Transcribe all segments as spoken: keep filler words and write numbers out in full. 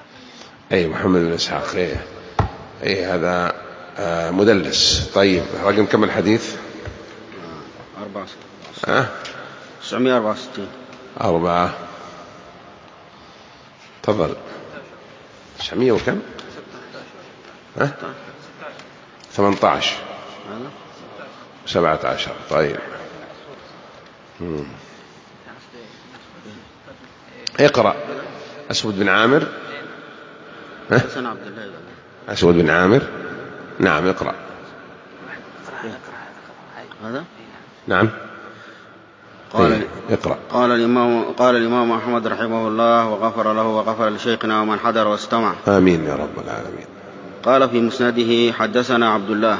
أي محمد بن إسحاق. أي, أي هذا آه مدلس. طيب رقم كم الحديث؟ أربعة أه؟ تسعمائة وأربعة وستين. أربعة. تفضل. تسعمائة وكم؟ ها؟ ثمانية عشر. سبعة عشر. طيب. مم. اقرأ. أسود بن عامر. ها؟ أسود بن عامر. نعم اقرأ. هذا؟ نعم. قال إيه. اقرأ. قال الإمام قال الإمام أحمد رحمه الله وغفر له وغفر لشيخنا ومن حضر واستمع. آمين يا رب العالمين. قال في مسنده حدثنا عبد الله.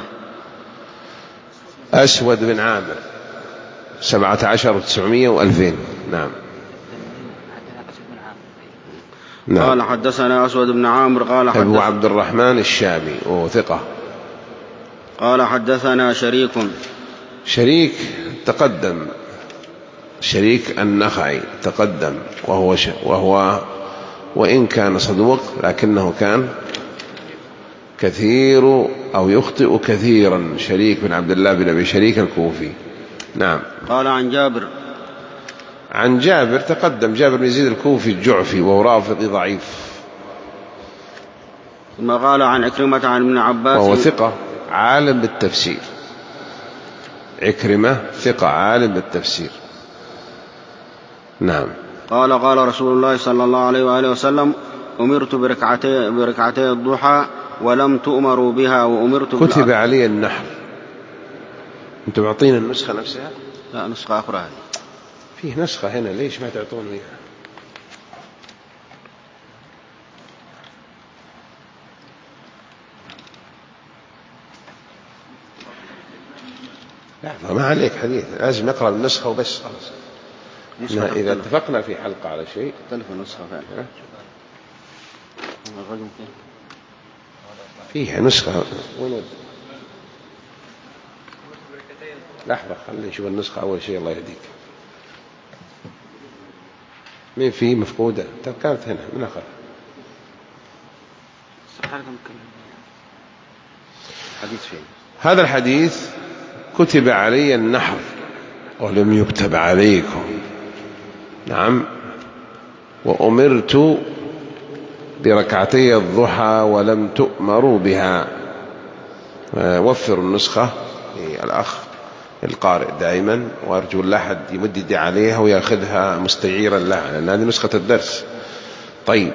أسود بن عامر سبعة عشر وتسعمائة وألفين. نعم. نعم. قال حدثنا أسود بن عامر قال حدث أبو عبد الرحمن الشامي وثقة. قال حدثنا شريك. شريك تقدم. شريك النخعي تقدم وهو ش... وهو وإن كان صدوق لكنه كان كثير أو يخطئ كثيرا. شريك بن عبد الله بن أبي شريك الكوفي. نعم. قال عن جابر. عن جابر تقدم. جابر بن يزيد الكوفي الجعفي وهو رافضي ضعيف. ثم قال عن عكرمة عن ابن عباس وهو ثقة عالم بالتفسير. عكرمة ثقة عالم بالتفسير. نعم. قال قال رسول الله صلى الله عليه وآله وسلم أمرت بركعتي, بركعتي الضحى ولم تؤمروا بها وأمرت كتب علي النحر. أنتم معطينا النسخة نفسها؟ لا نسخة أخرى هذه. فيه نسخة هنا ليش ما تعطون إياها؟ لا ما عليك حديث لازم نقرأ النسخة وبس خلاص. إذا اتفقنا في حلقة على شيء تختلف النسخة فعلا. فيها نسخة. وين لحظة خلينا نشوف النسخة أول شيء. الله يهديك. مين في مفقودة؟ كانت هنا من أخذ. حديث فين؟ هذا الحديث كتب علي النحر ولم يكتب عليكم. نعم. وأمرت بركعتي الضحى ولم تؤمروا بها. وفروا النسخة الأخ القارئ دائما وأرجو لا أحد يمد يدي عليها ويأخذها مستعيرا لها لأن هذه نسخة الدرس. طيب.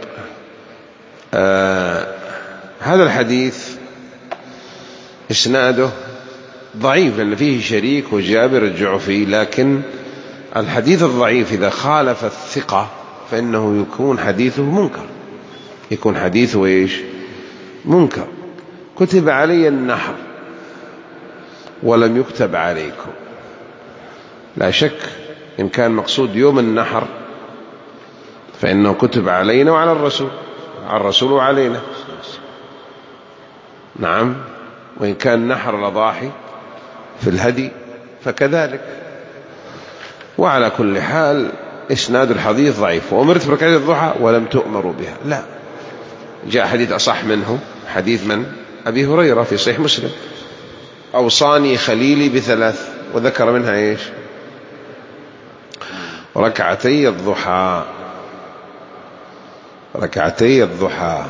آه هذا الحديث إسناده ضعيف لأن فيه شريك وجابر الجعفي. لكن الحديث الضعيف إذا خالف الثقة فإنه يكون حديثه منكر. يكون حديثه إيش؟ منكر. كتب علي النحر ولم يكتب عليكم. لا شك إن كان مقصود يوم النحر فإنه كتب علينا وعلى الرسول. على الرسول وعلينا. نعم. وإن كان نحر الأضاحي في الهدي فكذلك. وعلى كل حال إسناد الحديث ضعيف. وأمرت بركعتي الضحى ولم تؤمروا بها. لا. جاء حديث أصح منه حديث من؟ أبي هريرة في صحيح مسلم. أوصاني خليلي بثلاث وذكر منها إيش؟ ركعتي الضحى. ركعتي الضحى.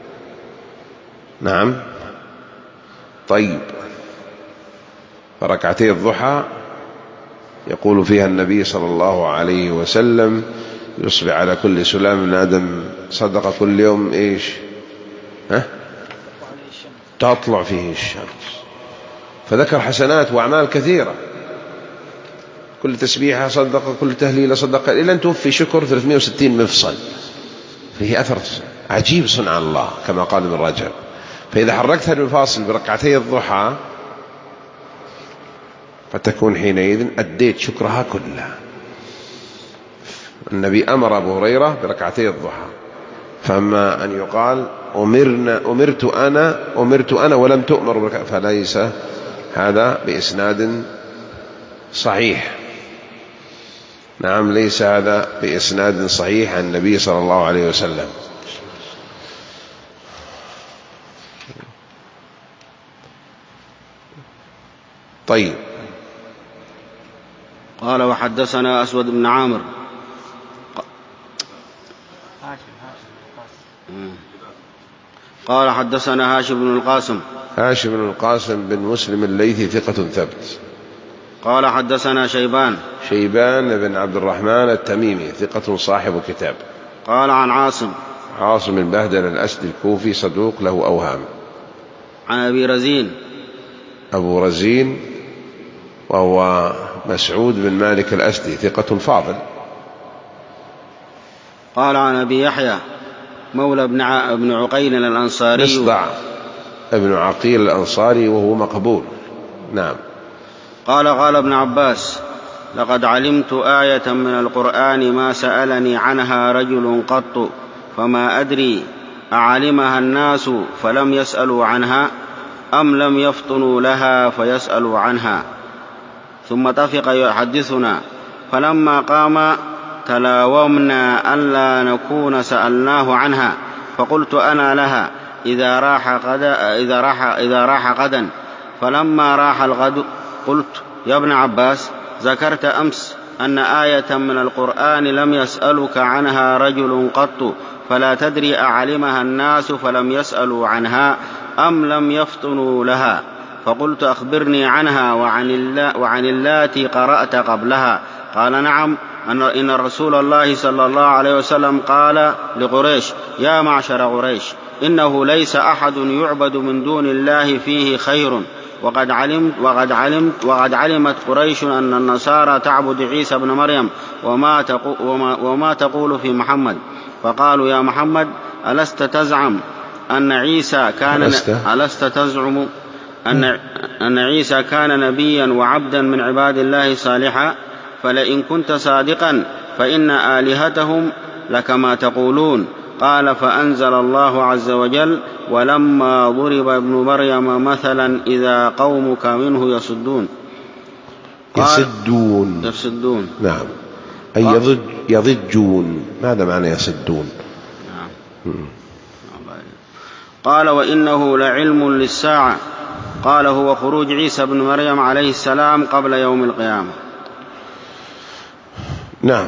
نعم. طيب. فركعتي الضحى يقول فيها النبي صلى الله عليه وسلم يصبح على كل سلام من آدم صدق كل يوم إيش؟ ها؟ تطلع فيه الشمس. فذكر حسنات وأعمال كثيرة. كل تسبيحة صدق، كل تهليل صدق، إلى أن توفي شكر ثلاثمائة وستين مفصل. فيه أثر عجيب صنع الله كما قال ابن رجب. فإذا حركت المفاصل بركعتي الضحى فتكون حينئذ أديت شكرها كلها. النبي أمر أبو هريرة بركعتي الضحى. فما أن يقال أمرنا أمرت أنا أمرت أنا ولم تؤمر فليس هذا بإسناد صحيح. نعم ليس هذا بإسناد صحيح عن النبي صلى الله عليه وسلم. طيب. قال وحدثنا أسود بن عامر قال حدثنا هاشم بن القاسم هاشم بن القاسم بن مسلم الليثي ثقة ثبت. قال حدثنا شيبان شيبان بن عبد الرحمن التميمي ثقة صاحب كتاب. قال عن عاصم عاصم بن بهدل الأسدي الكوفي صدوق له أوهام. عن أبي رزين أبو رزين وهو مسعود بن مالك الأسدي ثقة فاضل. قال عن أبي يحيى مولى ابن عقيل الأنصاري مصدع ابن عقيل الأنصاري وهو مقبول. نعم. قال قال ابن عباس لقد علمت آية من القرآن ما سألني عنها رجل قط فما أدري أعلمها الناس فلم يسألوا عنها أم لم يفطنوا لها فيسألوا عنها. ثم طفق يحدثنا فلما قام تلاومنا ألا نكون سألناه عنها فقلت أنا لها إذا راح غدا إذا راح إذا راح غدا. فلما راح الغد قلت يا ابن عباس ذكرت أمس أن آية من القرآن لم يسألك عنها رجل قط فلا تدري أعلمها الناس فلم يسألوا عنها أم لم يفطنوا لها. فقلت أخبرني عنها وعن اللاتي قرأت قبلها. قال نعم إن رسول الله صلى الله عليه وسلم قال لقريش يا معشر قريش إنه ليس أحد يعبد من دون الله فيه خير وقد علمت وقد علمت وقد علمت قريش أن النصارى تعبد عيسى بن مريم وما تقول, وما, وما تقول في محمد. فقالوا يا محمد ألست تزعم أن عيسى كان ألست تزعم أن, أن عيسى كان نبيا وعبدا من عباد الله صالحا فلئن كنت صادقا فإن آلهتهم لكما تقولون. قال فأنزل الله عز وجل ولما ضرب ابن مريم مثلا إذا قومك منه يصدون. يصدون يصدون نعم أي يضج يضجون. ماذا معنى يصدون؟ نعم. قال وإنه لعلم للساعة. قال هو خروج عيسى بن مريم عليه السلام قبل يوم القيامة. نعم.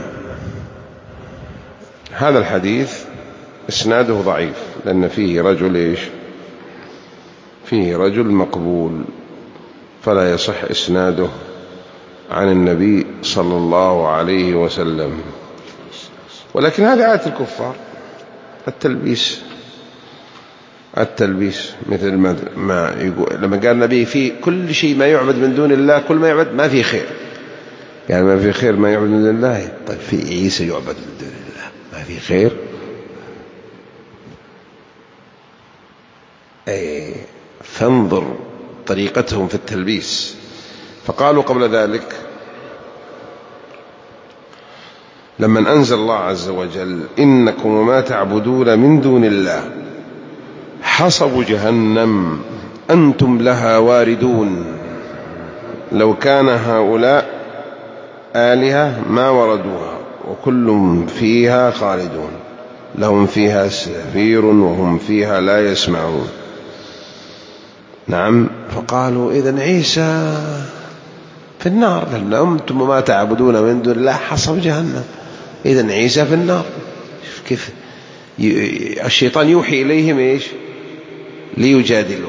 هذا الحديث إسناده ضعيف لأن فيه رجل إيش فيه رجل مقبول فلا يصح إسناده عن النبي صلى الله عليه وسلم. ولكن هذه عادة الكفار التلبيس التلبيس مثل ما يقول لما قال النبي في كل شيء ما يعبد من دون الله كل ما يعبد ما في خير يعني ما في خير ما يعبد من دون الله. طيب في عيسى يعبد من دون الله ما في خير. أي فانظر طريقتهم في التلبيس. فقالوا قبل ذلك لما أنزل الله عز وجل إنكم وما تعبدون من دون الله حصب جهنم أنتم لها واردون لو كان هؤلاء آلهة ما وردوها وكل فيها خالدون لهم فيها زفير وهم فيها لا يسمعون. نعم. فقالوا إذن عيسى في النار لأن أنتم ما تعبدون من دون الله حصب جهنم إذن عيسى في النار. كيف الشيطان يوحي إليهم إيش ليجادلوك.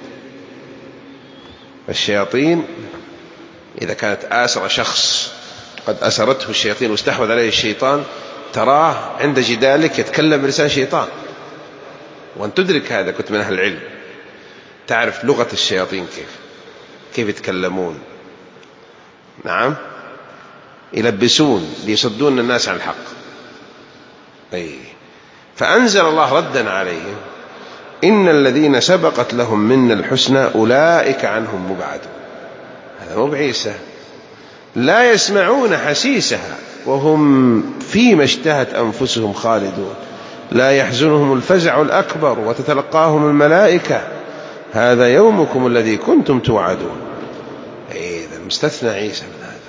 الشياطين إذا كانت آسر شخص قد أسرته الشياطين واستحوذ عليه الشيطان تراه عند جدالك يتكلم بلسان شيطان وأن تدرك هذا كنت من أهل العلم تعرف لغة الشياطين كيف كيف يتكلمون. نعم. يلبسون ليصدون الناس عن الحق. أي فأنزل الله ردا عليهم إن الذين سبقت لهم من الحسنى أولئك عنهم مبعدون. هذا مو بعيسى لا يسمعون حسيسها وهم فيما اشتهت أنفسهم خالدون لا يحزنهم الفزع الأكبر وتتلقاهم الملائكة هذا يومكم الذي كنتم توعدون. إذا مستثنى عيسى من هذا.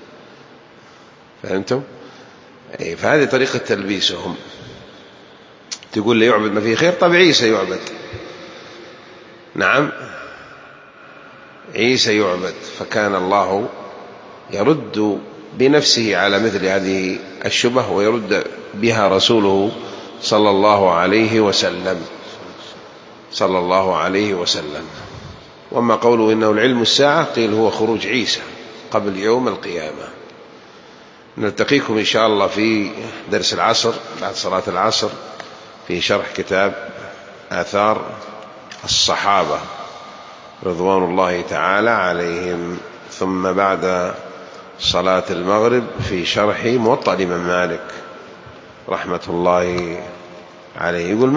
فهمتم؟ فهذه طريقة تلبيسهم. تقول لي يعبد ما فيه خير طب عيسى يعبد. نعم. عيسى يعبد، فكان الله يرد بنفسه على مثل هذه الشبه ويرد بها رسوله صلى الله عليه وسلم صلى الله عليه وسلم. وما قوله إنه العلم الساعة قيل هو خروج عيسى قبل يوم القيامة. نلتقيكم إن شاء الله في درس العصر بعد صلاة العصر في شرح كتاب آثار الصحابة رضوان الله تعالى عليهم، ثم بعد صلاة المغرب في شرح موطأ الإمام مالك رحمة الله عليه. يقول